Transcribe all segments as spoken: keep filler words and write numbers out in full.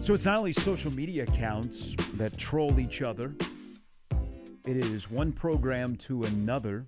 So it's not only social media accounts that troll each other. It is one program to another.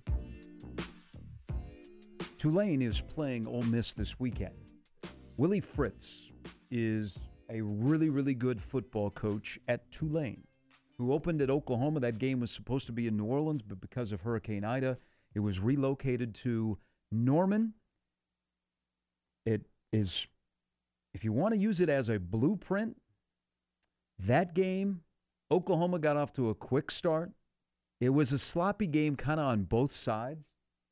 Tulane is playing Ole Miss this weekend. Willie Fritz is a really, really good football coach at Tulane, who opened at Oklahoma. That game was supposed to be in New Orleans, but because of Hurricane Ida, it was relocated to Norman. It is, if you want to use it as a blueprint, that game, Oklahoma got off to a quick start. It was a sloppy game kind of on both sides.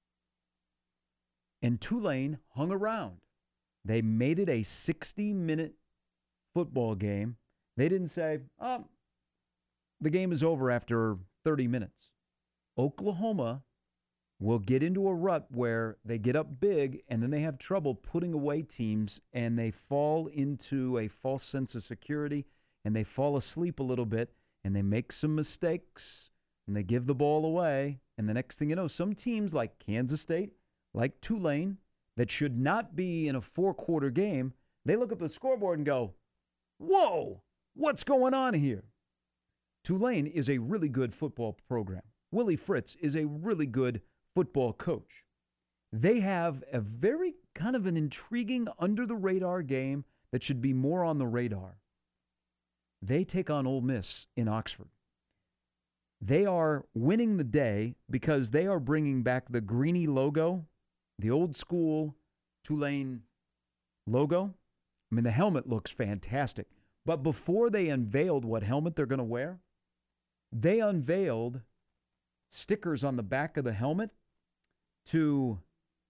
And Tulane hung around. They made it a sixty-minute football game. They didn't say, oh, the game is over after thirty minutes. Oklahoma will get into a rut where they get up big and then they have trouble putting away teams and they fall into a false sense of security and they fall asleep a little bit and they make some mistakes and they give the ball away. And the next thing you know, some teams like Kansas State, like Tulane, that should not be in a four-quarter game, they look at the scoreboard and go, whoa, what's going on here? Tulane is a really good football program. Willie Fritz is a really good football coach. They have a very kind of an intriguing under-the-radar game that should be more on the radar. They take on Ole Miss in Oxford. They are winning the day because they are bringing back the greeny logo, the old school Tulane logo. I mean, the helmet looks fantastic. But before they unveiled what helmet they're going to wear, they unveiled stickers on the back of the helmet to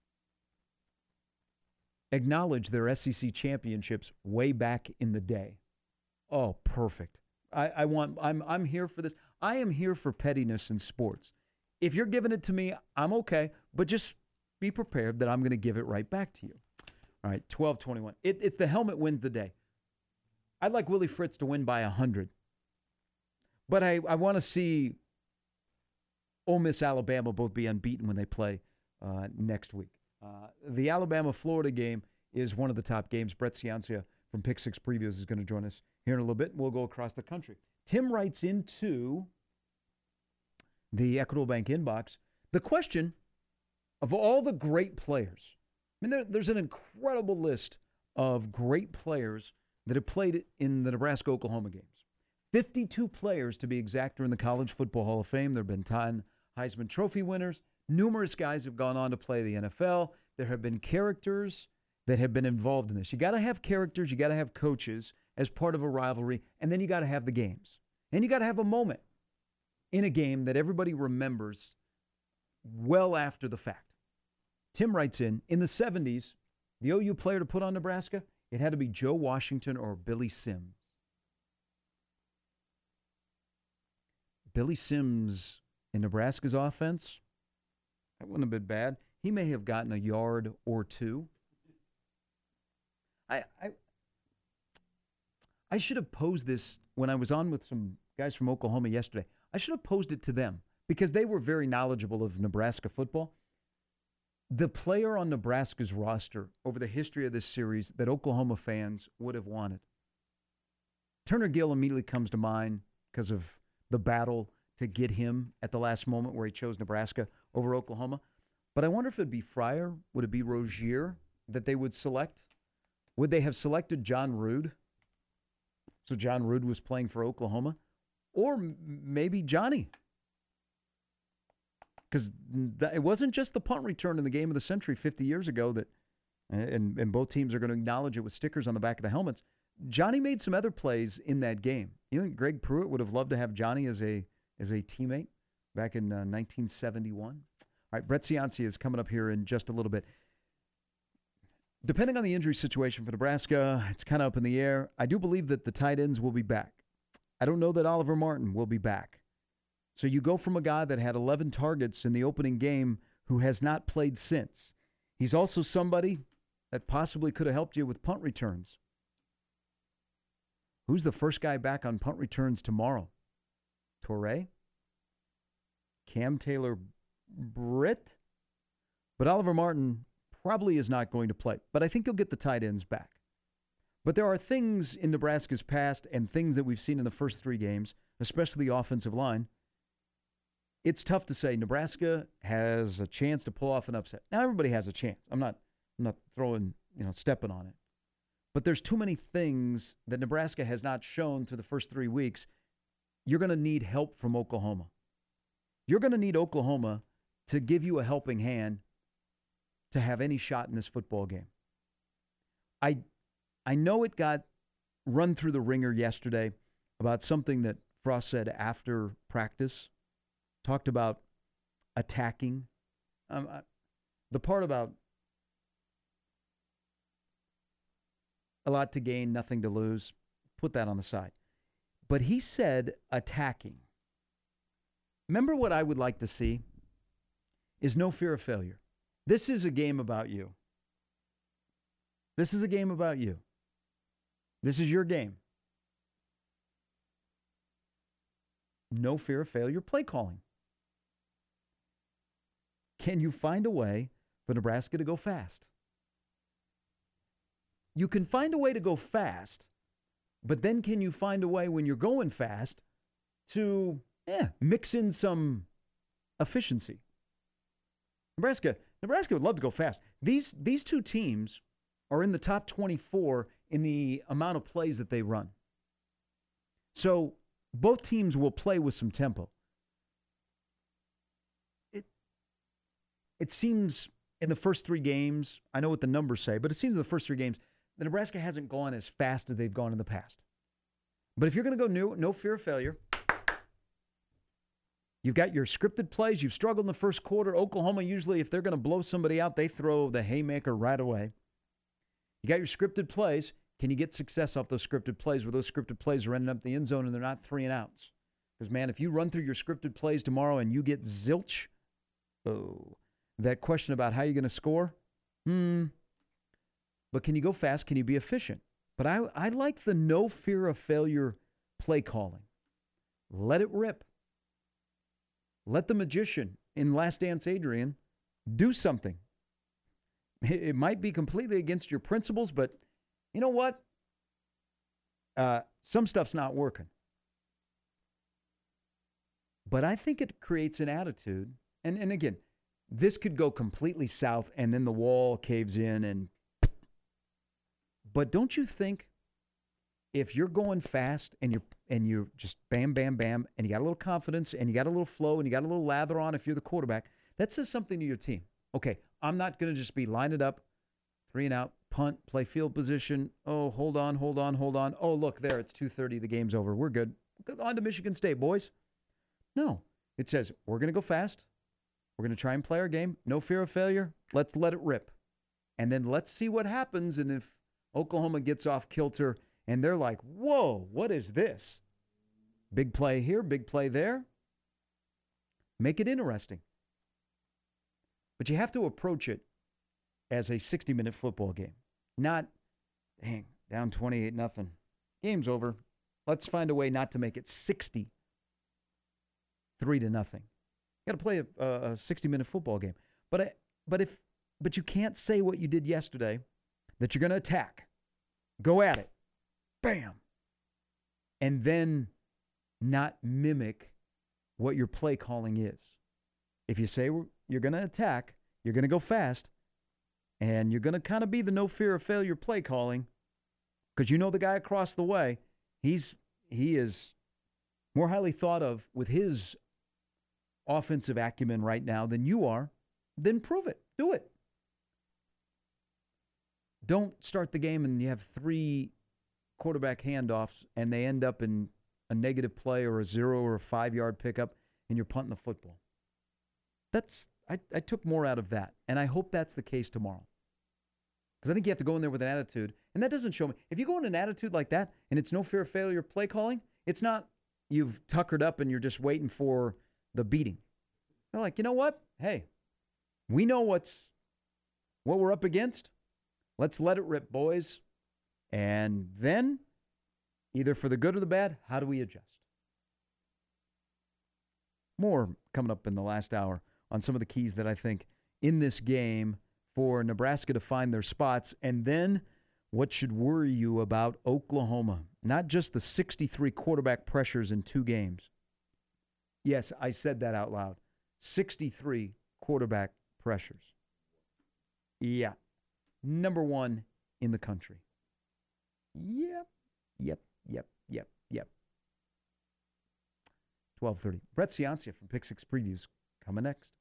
acknowledge their S E C championships way back in the day. Oh, perfect. I, I want, I'm, I'm here for this. I am here for pettiness in sports. If you're giving it to me, I'm okay, but just be prepared that I'm going to give it right back to you. All right, twelve twenty-one. It, it's the helmet wins the day. I'd like Willie Fritz to win by one hundred. But I, I want to see Ole Miss, Alabama both be unbeaten when they play uh, next week. Uh, the Alabama-Florida game is one of the top games. Brett Ciancia from Pick Six Previews is going to join us here in a little bit. We'll go across the country. Tim writes into the Equitable Bank inbox the question of all the great players. I mean, there, there's an incredible list of great players that have played in the Nebraska-Oklahoma games. fifty-two players, to be exact, are in the College Football Hall of Fame. There have been ten Heisman Trophy winners. Numerous guys have gone on to play the N F L. There have been characters that have been involved in this. You got to have characters. You got to have coaches as part of a rivalry, and then you got to have the games. And you got to have a moment in a game that everybody remembers well after the fact. Tim writes in, in the seventies, the O U player to put on Nebraska, it had to be Joe Washington or Billy Sims. Billy Sims in Nebraska's offense, that wouldn't have been bad. He may have gotten a yard or two. I, I, I should have posed this when I was on with some guys from Oklahoma yesterday. I should have posed it to them because they were very knowledgeable of Nebraska football. The player on Nebraska's roster over the history of this series that Oklahoma fans would have wanted. Turner Gill immediately comes to mind because of the battle to get him at the last moment where he chose Nebraska over Oklahoma. But I wonder if it would be Fryer, would it be Rozier that they would select? Would they have selected John Rood? So John Rood was playing for Oklahoma? Or m- maybe Johnny? Because th- it wasn't just the punt return in the game of the century fifty years ago that, and, and both teams are going to acknowledge it with stickers on the back of the helmets. Johnny made some other plays in that game. You think Greg Pruitt would have loved to have Johnny as a as a teammate back in uh, nineteen seventy-one? All right, Brett Ciancia is coming up here in just a little bit. Depending on the injury situation for Nebraska, it's kind of up in the air. I do believe that the tight ends will be back. I don't know that Oliver Martin will be back. So you go from a guy that had eleven targets in the opening game who has not played since. He's also somebody that possibly could have helped you with punt returns. Who's the first guy back on punt returns tomorrow? Torrey? Cam Taylor-Britt? But Oliver Martin probably is not going to play. But I think he'll get the tight ends back. But there are things in Nebraska's past and things that we've seen in the first three games, especially the offensive line. It's tough to say Nebraska has a chance to pull off an upset. Now, everybody has a chance. I'm not I'm not throwing, you know, stepping on it. But there's too many things that Nebraska has not shown through the first three weeks. You're going to need help from Oklahoma. You're going to need Oklahoma to give you a helping hand to have any shot in this football game. I I know it got run through the ringer yesterday about something that Frost said after practice. Talked about attacking. Um, I, the part about a lot to gain, nothing to lose, put that on the side. But he said attacking. Remember what I would like to see is no fear of failure. This is a game about you. This is a game about you. This is your game. No fear of failure play calling. Can you find a way for Nebraska to go fast? You can find a way to go fast, but then can you find a way when you're going fast to eh, mix in some efficiency? Nebraska, Nebraska would love to go fast. These, these two teams are in the top twenty-four in the amount of plays that they run. So both teams will play with some tempo. It, it seems in the first three games, I know what the numbers say, but it seems in the first three games, the Nebraska hasn't gone as fast as they've gone in the past. But if you're going to go no, no fear of failure, you've got your scripted plays. You've struggled in the first quarter. Oklahoma, usually, if they're going to blow somebody out, they throw the haymaker right away. You got your scripted plays. Can you get success off those scripted plays where those scripted plays are ending up in the end zone and they're not three and outs? Because, man, if you run through your scripted plays tomorrow and you get zilch, oh, that question about how you're going to score, hmm. But can you go fast? Can you be efficient? But I, I like the no fear of failure play calling. Let it rip. Let the magician in Last Dance Adrian do something. It, it might be completely against your principles, but you know what? Uh, some stuff's not working. But I think it creates an attitude. And, and again, this could go completely south and then the wall caves in and but don't you think if you're going fast and you're and you're just bam, bam, bam, and you got a little confidence and you got a little flow and you got a little lather on if you're the quarterback, that says something to your team. Okay, I'm not going to just be line it up, three and out, punt, play field position. Oh, hold on, hold on, hold on. Oh, look, there, it's two thirty, the game's over. We're good. On to Michigan State, boys. No, it says we're going to go fast. We're going to try and play our game. No fear of failure. Let's let it rip. And then let's see what happens. And if Oklahoma gets off kilter and they're like, whoa, what is this? Big play here, big play there. Make it interesting. But you have to approach it as a sixty-minute football game. Not, dang, down twenty-eight nothing. Game's over. Let's find a way not to make it sixty-three to nothing. You got to play a, a sixty-minute football game. But I, but if but you can't say what you did yesterday, that you're going to attack. Go at it. Bam. And then not mimic what your play calling is. If you say you're going to attack, you're going to go fast, and you're going to kind of be the no fear of failure play calling, because you know the guy across the way, he's he is more highly thought of with his offensive acumen right now than you are, then prove it. Do it. Don't start the game and you have three quarterback handoffs and they end up in a negative play or a zero or a five-yard pickup and you're punting the football. That's I, I took more out of that, and I hope that's the case tomorrow. Because I think you have to go in there with an attitude, and that doesn't show me. If you go in an attitude like that and it's no fear of failure play calling, it's not you've tuckered up and you're just waiting for the beating. They're like, you know what? Hey, we know what's what we're up against. Let's let it rip, boys. And then, either for the good or the bad, how do we adjust? More coming up in the last hour on some of the keys that I think in this game for Nebraska to find their spots. And then What should worry you about Oklahoma? Not just the sixty-three quarterback pressures in two games. Yes, I said that out loud. sixty-three quarterback pressures. Yeah. Number one in the country. Yep, yep, yep, yep, yep. twelve thirty. Brett Ciancia from Pick Six Previews coming next.